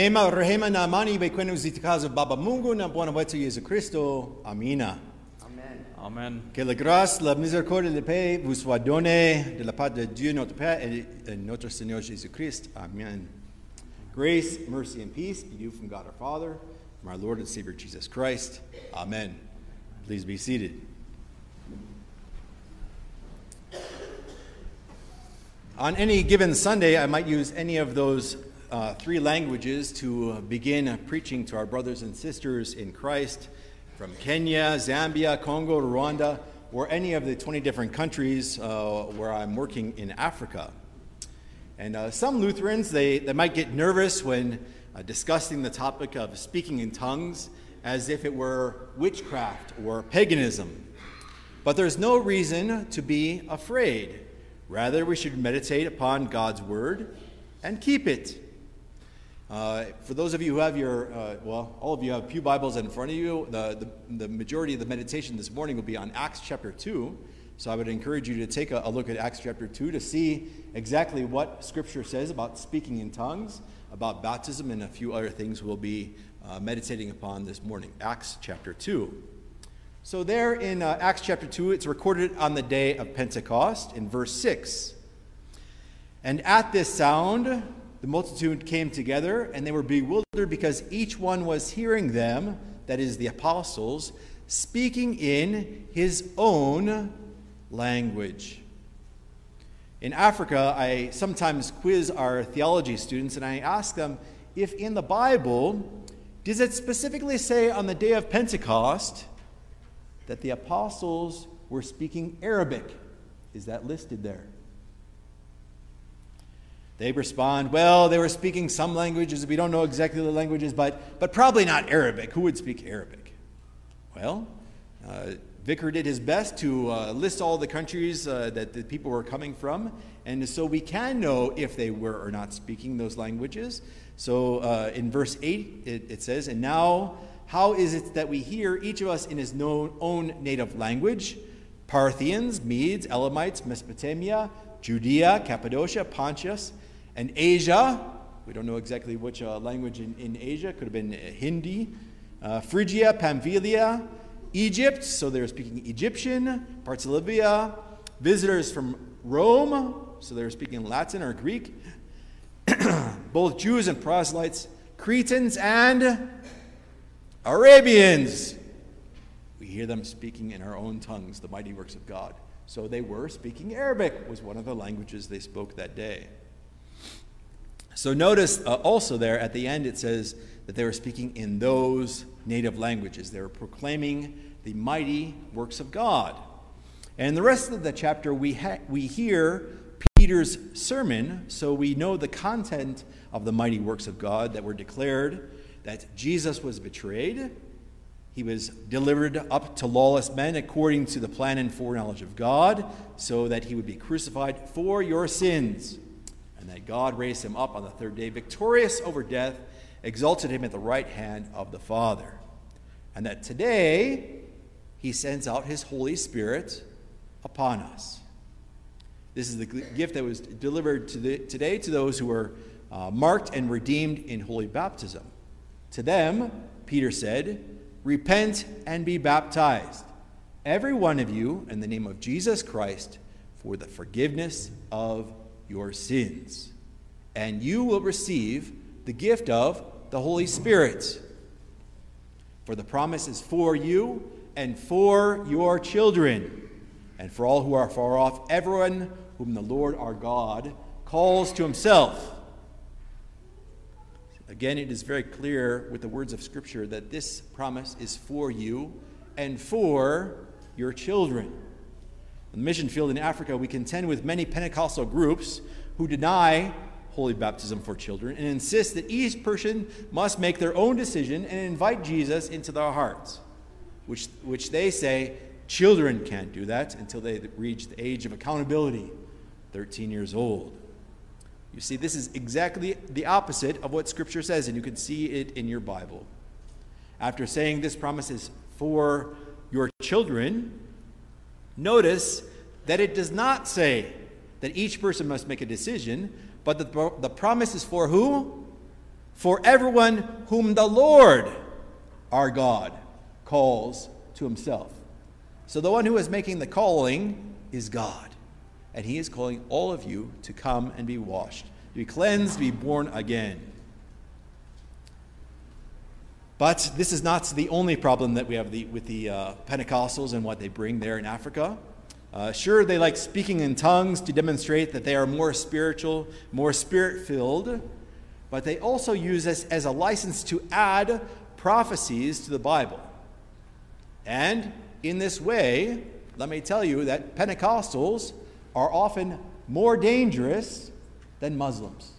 Rehema na amani iwe kwenu zitakazo Baba Mungu na Bwana wetu Yesu Kristo. Amina. Amen. Amen. Que la grâce, la miséricorde et la paix vous soient données de la part de Dieu notre Père et de notre Seigneur Jésus-Christ. Amen. Grace, mercy, and peace be to you from God our Father, from our Lord and Savior Jesus Christ. Amen. Please be seated. On any given Sunday, I might use any of those three languages to begin preaching to our brothers and sisters in Christ from Kenya, Zambia, Congo, Rwanda, or any of the 20 different countries where I'm working in Africa. And some Lutherans, they might get nervous when discussing the topic of speaking in tongues as if it were witchcraft or paganism. But there's no reason to be afraid. Rather, we should meditate upon God's word and keep it. For those of you who have all of you have Pew Bibles in front of you, the majority of the meditation this morning will be on Acts chapter 2. So I would encourage you to take a look at Acts chapter 2 to see exactly what Scripture says about speaking in tongues, about baptism, and a few other things we'll be meditating upon this morning. Acts chapter 2. So there in Acts chapter 2, it's recorded on the day of Pentecost in verse 6. And at this sound, the multitude came together, and they were bewildered because each one was hearing them, that is, the apostles, speaking in his own language. In Africa, I sometimes quiz our theology students, and I ask them if in the Bible, does it specifically say on the day of Pentecost that the apostles were speaking Arabic? Is that listed there? They respond, well, they were speaking some languages. We don't know exactly the languages, but probably not Arabic. Who would speak Arabic? Well, Vicar did his best to list all the countries that the people were coming from, and so we can know if they were or not speaking those languages. So in verse 8, it says, and now, how is it that we hear each of us in his own native language? Parthians, Medes, Elamites, Mesopotamia, Judea, Cappadocia, Pontus, and Asia. We don't know exactly which language in Asia. Could have been Hindi. Phrygia, Pamphylia, Egypt. So they were speaking Egyptian. Parts of Libya. Visitors from Rome. So they were speaking Latin or Greek. Both Jews and proselytes. Cretans and Arabians. We hear them speaking in our own tongues the mighty works of God. So they were speaking Arabic, was one of the languages they spoke that day. So notice also there at the end it says that they were speaking in those native languages. They were proclaiming the mighty works of God. And in the rest of the chapter we hear Peter's sermon, so we know the content of the mighty works of God that were declared, that Jesus was betrayed. He was delivered up to lawless men according to the plan and foreknowledge of God, so that he would be crucified for your sins, and that God raised him up on the third day, victorious over death, exalted him at the right hand of the Father, and that today he sends out his Holy Spirit upon us. This is the gift that was delivered today to those who were marked and redeemed in holy baptism. To them, Peter said, repent and be baptized, every one of you, in the name of Jesus Christ, for the forgiveness of your sins, and you will receive the gift of the Holy Spirit. For the promise is for you and for your children, and for all who are far off, everyone whom the Lord our God calls to himself. Again, it is very clear with the words of Scripture that this promise is for you and for your children. In the mission field in Africa, we contend with many Pentecostal groups who deny holy baptism for children and insist that each person must make their own decision and invite Jesus into their hearts, which they say children can't do that until they reach the age of accountability, 13 years old. You see, this is exactly the opposite of what Scripture says, and you can see it in your Bible. After saying this promise is for your children, notice that it does not say that each person must make a decision, but the promise is for who? for everyone whom the Lord our God calls to himself. So the one who is making the calling is God. And he is calling all of you to come and be washed, to be cleansed, to be born again. But this is not the only problem that we have with the Pentecostals and what they bring there in Africa. Sure, they like speaking in tongues to demonstrate that they are more spiritual, more spirit-filled, but they also use this as a license to add prophecies to the Bible. And in this way, let me tell you that Pentecostals are often more dangerous than Muslims.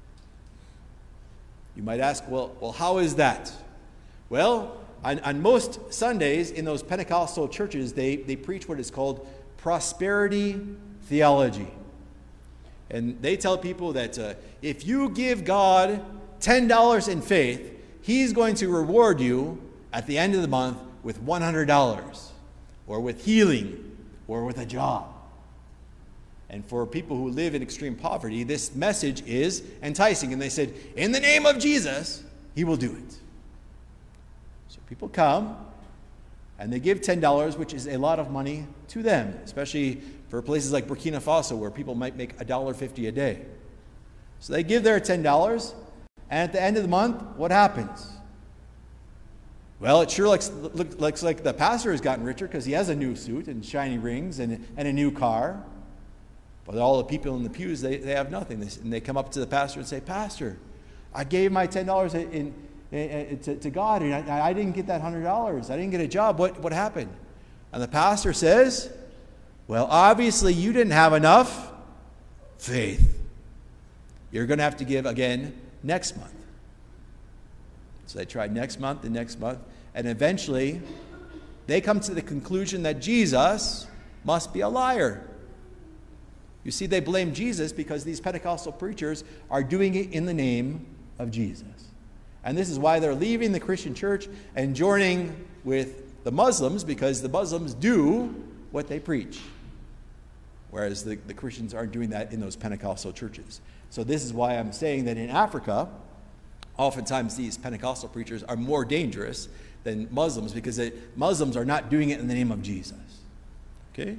You might ask, well, how is that? Well, on most Sundays in those Pentecostal churches, they preach what is called prosperity theology. And they tell people that if you give God $10 in faith, he's going to reward you at the end of the month with $100, or with healing, or with a job. And for people who live in extreme poverty, this message is enticing. And they said, in the name of Jesus, he will do it. So people come, and they give $10, which is a lot of money to them, especially for places like Burkina Faso, where people might make $1.50 a day. So they give their $10, and at the end of the month, what happens? Well, it sure looks like the pastor has gotten richer because he has a new suit and shiny rings and a new car. But all the people in the pews, they have nothing. And they come up to the pastor and say, Pastor, I gave my $10 to God, and I didn't get that $100. I didn't get a job. What happened? And the pastor says, well, obviously you didn't have enough faith. You're going to have to give again next month. So they tried next month and next month, and eventually they come to the conclusion that Jesus must be a liar. You see, they blame Jesus because these Pentecostal preachers are doing it in the name of Jesus. And this is why they're leaving the Christian church and joining with the Muslims, because the Muslims do what they preach, whereas the Christians aren't doing that in those Pentecostal churches. So this is why I'm saying that in Africa, oftentimes these Pentecostal preachers are more dangerous than Muslims, because Muslims are not doing it in the name of Jesus. Okay?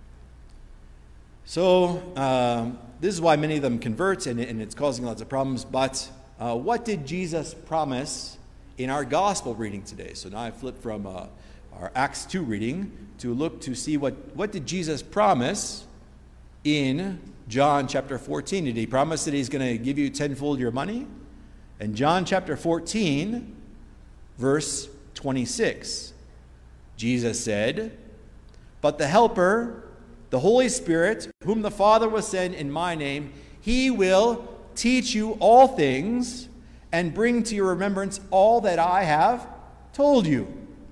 So this is why many of them convert, and it's causing lots of problems. But what did Jesus promise in our gospel reading today? So now I flip from our Acts 2 reading to look to see what did Jesus promise in John chapter 14. Did he promise that he's going to give you tenfold your money? In John chapter 14, verse 26, Jesus said, but the Helper, the Holy Spirit, whom the Father will send in my name, he will teach you all things and bring to your remembrance all that I have told you.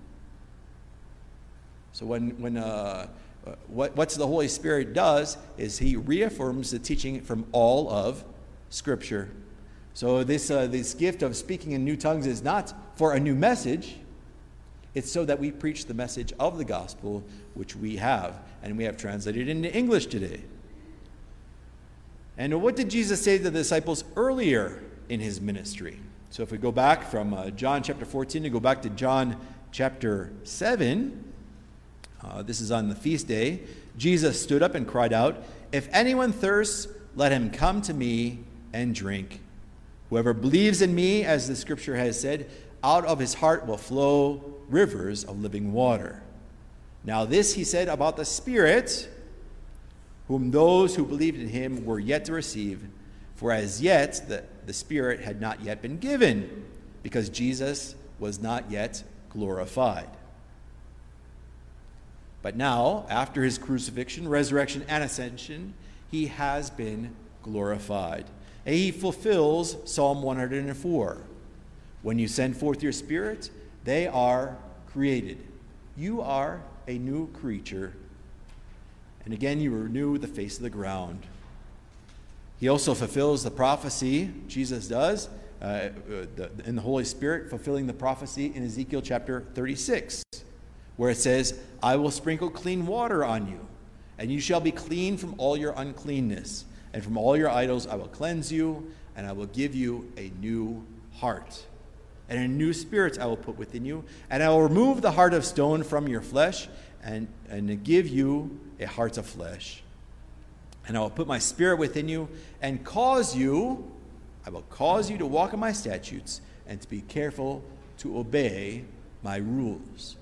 So what's the Holy Spirit does is he reaffirms the teaching from all of Scripture. So this gift of speaking in new tongues is not for a new message. It's so that we preach the message of the gospel, which we have, and we have translated into English today. And what did Jesus say to the disciples earlier in his ministry? So if we go back from John chapter 14 to go back to John chapter 7, this is on the feast day, Jesus stood up and cried out, if anyone thirsts, let him come to me and drink. Whoever believes in me, as the scripture has said, out of his heart will flow rivers of living water. Now this he said about the Spirit, whom those who believed in him were yet to receive, for as yet the Spirit had not yet been given, because Jesus was not yet glorified. But now, after his crucifixion, resurrection, and ascension, he has been glorified. And he fulfills Psalm 104. When you send forth your Spirit, they are created. You are a new creature. And again, you renew the face of the ground. He also fulfills the prophecy, Jesus does, in the Holy Spirit, fulfilling the prophecy in Ezekiel chapter 36, where it says, I will sprinkle clean water on you, and you shall be clean from all your uncleanness, and from all your idols I will cleanse you, and I will give you a new heart. And a new spirit I will put within you, and I will remove the heart of stone from your flesh, and give you a heart of flesh. And I will put my spirit within you, and I will cause you to walk in my statutes, and to be careful to obey my rules.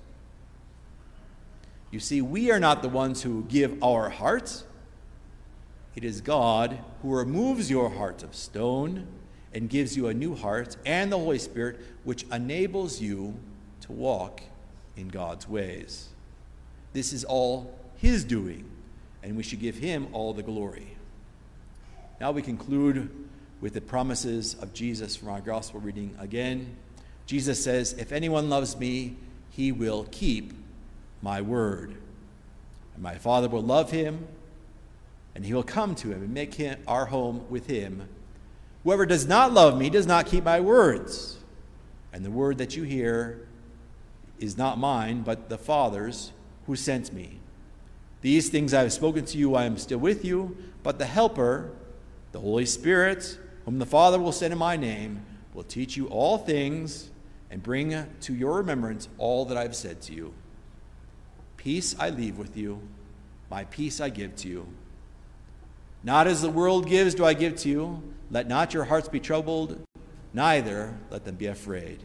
You see, we are not the ones who give our hearts. It is God who removes your heart of stone and gives you a new heart, and the Holy Spirit, which enables you to walk in God's ways. This is all his doing, and we should give him all the glory. Now we conclude with the promises of Jesus from our gospel reading again. Jesus says, "If anyone loves me, he will keep my word. And my Father will love him, and he will come to him and make him our home with him. Whoever does not love me does not keep my words. And the word that you hear is not mine, but the Father's who sent me. These things I have spoken to you, I am still with you, but the Helper, the Holy Spirit, whom the Father will send in my name, will teach you all things and bring to your remembrance all that I have said to you. Peace I leave with you, my peace I give to you. Not as the world gives do I give to you. Let not your hearts be troubled, neither let them be afraid."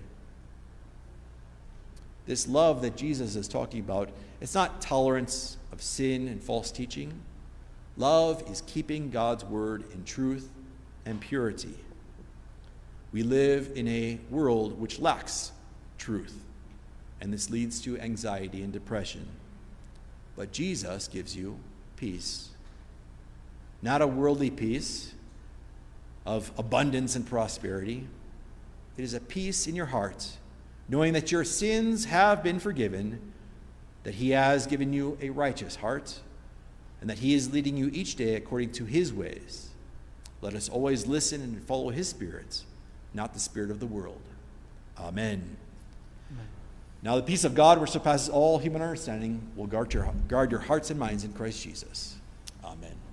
This love that Jesus is talking about, it's not tolerance of sin and false teaching. Love is keeping God's word in truth and purity. We live in a world which lacks truth, and this leads to anxiety and depression. But Jesus gives you peace. Not a worldly peace of abundance and prosperity. It is a peace in your heart, knowing that your sins have been forgiven, that he has given you a righteous heart, and that he is leading you each day according to his ways. Let us always listen and follow his Spirit, not the spirit of the world. Amen. Amen. Now the peace of God, which surpasses all human understanding, will guard your hearts and minds in Christ Jesus. Amen.